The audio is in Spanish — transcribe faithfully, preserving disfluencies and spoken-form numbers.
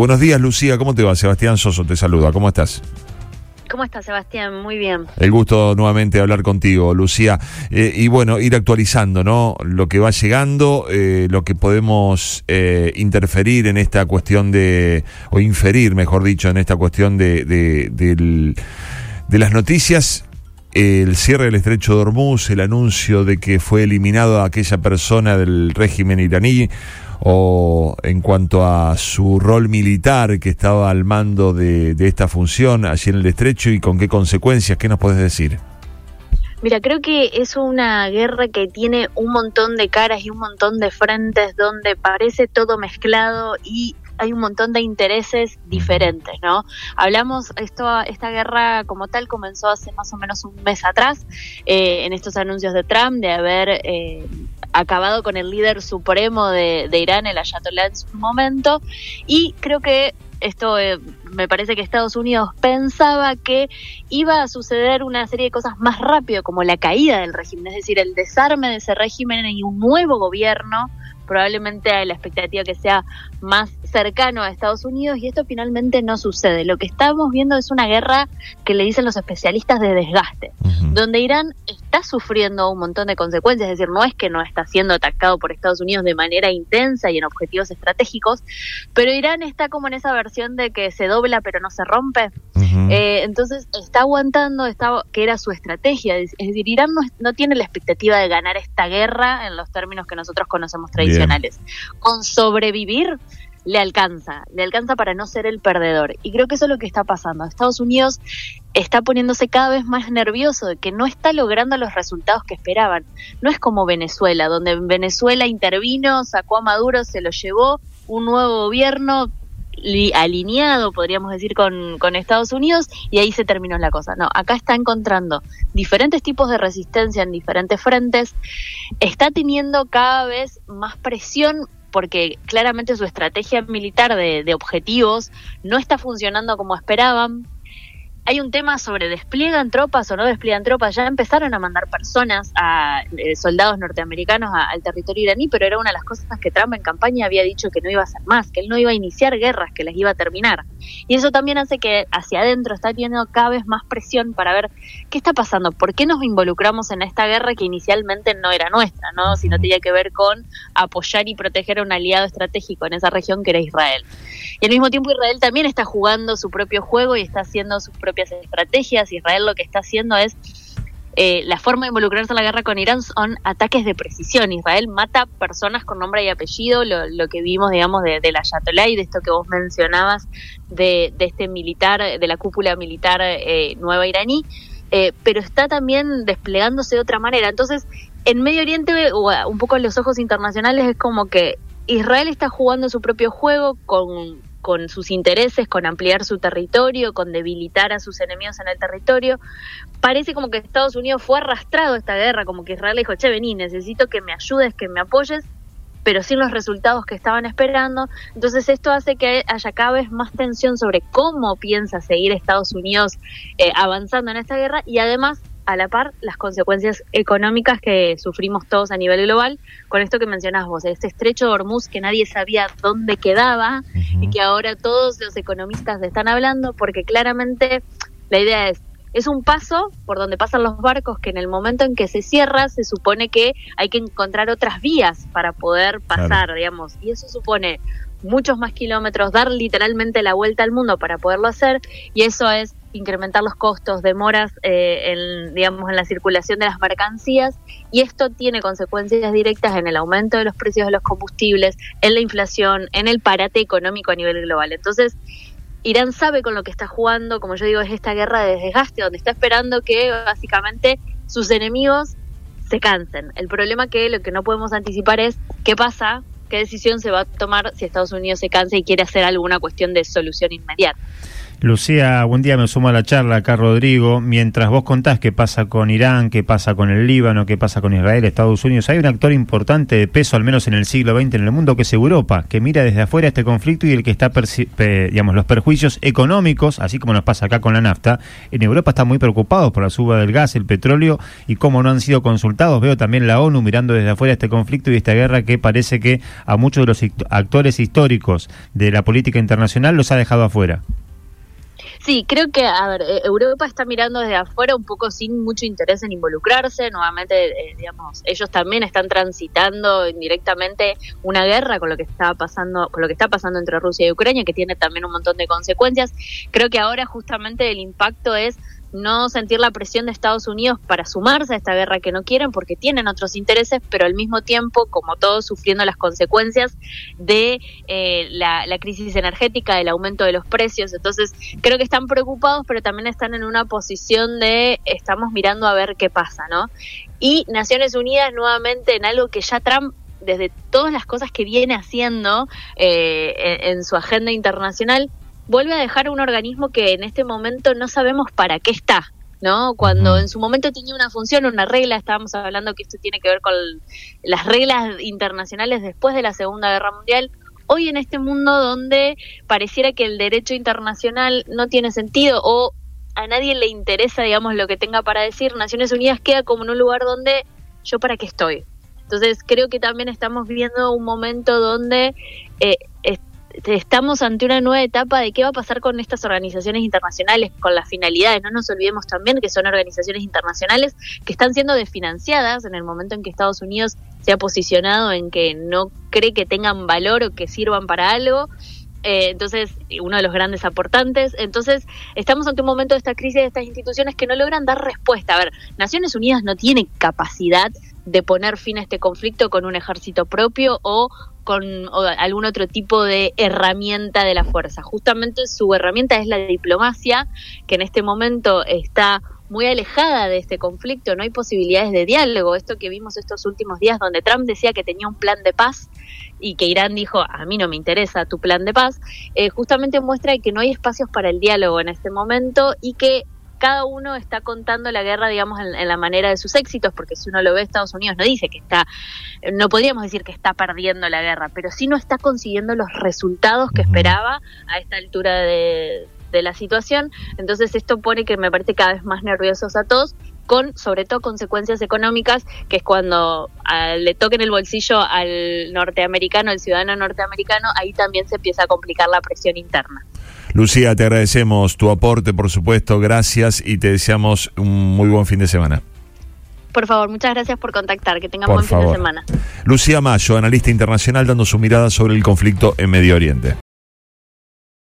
buenos días, Lucía, ¿cómo te va? Sebastián Soso te saluda, ¿cómo estás? ¿Cómo estás, Sebastián? Muy bien. El gusto nuevamente de hablar contigo, Lucía. Eh, y bueno, ir actualizando, ¿no? Lo que va llegando, eh, lo que podemos eh, interferir en esta cuestión de, o inferir, mejor dicho, en esta cuestión de, de, de, de las noticias. El cierre del estrecho de Hormuz, el anuncio de que fue eliminado a aquella persona del régimen iraní, o en cuanto a su rol militar que estaba al mando de, de esta función allí en el estrecho, y con qué consecuencias, ¿qué nos podés decir? Mira, creo que es una guerra que tiene un montón de caras y un montón de frentes donde parece todo mezclado y hay un montón de intereses diferentes, ¿no? Hablamos, esto, esta guerra como tal comenzó hace más o menos un mes atrás, eh, en estos anuncios de Trump de haber eh, acabado con el líder supremo de, de Irán, el Ayatollah en su momento, y creo que esto eh, me parece que Estados Unidos pensaba que iba a suceder una serie de cosas más rápido, como la caída del régimen, es decir, el desarme de ese régimen y un nuevo gobierno, probablemente a la expectativa que sea más cercano a Estados Unidos, y esto finalmente no sucede. Lo que estamos viendo es una guerra que le dicen los especialistas de desgaste, uh-huh. donde Irán está sufriendo un montón de consecuencias, es decir, no es que no está siendo atacado por Estados Unidos de manera intensa y en objetivos estratégicos, pero Irán está como en esa versión de que se dobla pero no se rompe. Uh-huh. Eh, entonces está aguantando, está, que era su estrategia, es, es decir, Irán no, no tiene la expectativa de ganar esta guerra en los términos que nosotros conocemos tradicionalmente. Bien. Con sobrevivir le alcanza, le alcanza para no ser el perdedor. Y creo que eso es lo que está pasando. Estados Unidos está poniéndose cada vez más nervioso de que no está logrando los resultados que esperaban. No es como Venezuela, donde Venezuela intervino, sacó a Maduro, se lo llevó, un nuevo gobierno li- alineado, podríamos decir, con, con Estados Unidos, y ahí se terminó la cosa. No, acá está encontrando diferentes tipos de resistencia en diferentes frentes, está teniendo cada vez más presión porque claramente su estrategia militar de, de objetivos no está funcionando como esperaban. Hay un tema sobre despliegan tropas o no despliegan tropas. Ya empezaron a mandar personas, a eh, soldados norteamericanos a, al territorio iraní, pero era una de las cosas que Trump en campaña había dicho que no iba a hacer más, que él no iba a iniciar guerras, que las iba a terminar. Y eso también hace que hacia adentro está teniendo cada vez más presión para ver qué está pasando, por qué nos involucramos en esta guerra que inicialmente no era nuestra, ¿no? Sino tenía que ver con apoyar y proteger a un aliado estratégico en esa región que era Israel. Y al mismo tiempo Israel también está jugando su propio juego y está haciendo sus propias estrategias. Israel lo que está haciendo es, eh, la forma de involucrarse en la guerra con Irán son ataques de precisión. Israel mata personas con nombre y apellido, lo, lo que vimos, digamos, de, de la Ayatollah y de esto que vos mencionabas, de, de este militar, de la cúpula militar eh, nueva iraní, eh, pero está también desplegándose de otra manera. Entonces, en Medio Oriente, o un poco en los ojos internacionales, es como que Israel está jugando su propio juego con, con sus intereses, con ampliar su territorio, con debilitar a sus enemigos en el territorio. Parece como que Estados Unidos fue arrastrado a esta guerra, como que Israel dijo, che, vení, necesito que me ayudes, que me apoyes, pero sin los resultados que estaban esperando. Entonces esto hace que haya cada vez más tensión sobre cómo piensa seguir Estados Unidos eh, avanzando en esta guerra, y además, a la par, las consecuencias económicas que sufrimos todos a nivel global con esto que mencionás vos, este estrecho de Hormuz que nadie sabía dónde quedaba, uh-huh. y que ahora todos los economistas están hablando, porque claramente la idea es, es un paso por donde pasan los barcos que en el momento en que se cierra se supone que hay que encontrar otras vías para poder pasar, claro. digamos, y eso supone muchos más kilómetros, dar literalmente la vuelta al mundo para poderlo hacer, y eso es incrementar los costos, demoras eh, en, digamos, en la circulación de las mercancías, y esto tiene consecuencias directas en el aumento de los precios de los combustibles, en la inflación, en el parate económico a nivel global. Entonces, Irán sabe con lo que está jugando, como yo digo, es esta guerra de desgaste, donde está esperando que básicamente sus enemigos se cansen. El problema que lo que no podemos anticipar es qué pasa, qué decisión se va a tomar si Estados Unidos se cansa y quiere hacer alguna cuestión de solución inmediata. Lucía, buen día, me sumo a la charla acá, Rodrigo. Mientras vos contás qué pasa con Irán, qué pasa con el Líbano, qué pasa con Israel, Estados Unidos, hay un actor importante de peso, al menos en el siglo veinte en el mundo, que es Europa, que mira desde afuera este conflicto y el que está, perci- pe, digamos, los perjuicios económicos, así como nos pasa acá con la nafta. En Europa están muy preocupados por la suba del gas, el petróleo, y cómo no han sido consultados. Veo también la ONU mirando desde afuera este conflicto y esta guerra que parece que a muchos de los actores históricos de la política internacional los ha dejado afuera. Sí, creo que, a ver, Europa está mirando desde afuera un poco sin mucho interés en involucrarse. Nuevamente, eh, digamos, ellos también están transitando indirectamente una guerra con lo que está pasando, con lo que está pasando entre Rusia y Ucrania, que tiene también un montón de consecuencias. Creo que ahora justamente el impacto es no sentir la presión de Estados Unidos para sumarse a esta guerra que no quieren porque tienen otros intereses, pero al mismo tiempo, como todos, sufriendo las consecuencias de eh, la, la crisis energética, del aumento de los precios. Entonces, creo que están preocupados, pero también están en una posición de estamos mirando a ver qué pasa, ¿no? Y Naciones Unidas, nuevamente, en algo que ya Trump, desde todas las cosas que viene haciendo eh, en, en su agenda internacional, vuelve a dejar un organismo que en este momento no sabemos para qué está, ¿no? Cuando en su momento tenía una función, una regla, estábamos hablando que esto tiene que ver con las reglas internacionales después de la Segunda Guerra Mundial. Hoy en este mundo donde pareciera que el derecho internacional no tiene sentido o a nadie le interesa, digamos, lo que tenga para decir, Naciones Unidas queda como en un lugar donde ¿yo para qué estoy? Entonces creo que también estamos viendo un momento donde eh, estamos ante una nueva etapa de qué va a pasar con estas organizaciones internacionales, con las finalidades. No nos olvidemos también que son organizaciones internacionales que están siendo desfinanciadas en el momento en que Estados Unidos se ha posicionado en que no cree que tengan valor o que sirvan para algo. Eh, entonces, uno de los grandes aportantes. Entonces, estamos ante un momento de esta crisis de estas instituciones que no logran dar respuesta. A ver, Naciones Unidas no tiene capacidad de poner fin a este conflicto con un ejército propio o con o algún otro tipo de herramienta de la fuerza. Justamente su herramienta es la diplomacia, que en este momento está muy alejada de este conflicto, no hay posibilidades de diálogo. Esto que vimos estos últimos días donde Trump decía que tenía un plan de paz y que Irán dijo, a mí no me interesa tu plan de paz, eh, justamente muestra que no hay espacios para el diálogo en este momento y que cada uno está contando la guerra, digamos, en, en la manera de sus éxitos, porque si uno lo ve, Estados Unidos no dice que está, no podríamos decir que está perdiendo la guerra, pero sí no está consiguiendo los resultados que esperaba a esta altura de, de la situación. Entonces esto pone que me parece cada vez más nerviosos a todos, con sobre todo consecuencias económicas, que es cuando a, le toquen el bolsillo al norteamericano, al ciudadano norteamericano, ahí también se empieza a complicar la presión interna. Lucía, te agradecemos tu aporte, por supuesto, gracias y te deseamos un muy buen fin de semana. Por favor, muchas gracias por contactar, que tengan por buen favor. fin de semana. Lucía Mayo, analista internacional, dando su mirada sobre el conflicto en Medio Oriente.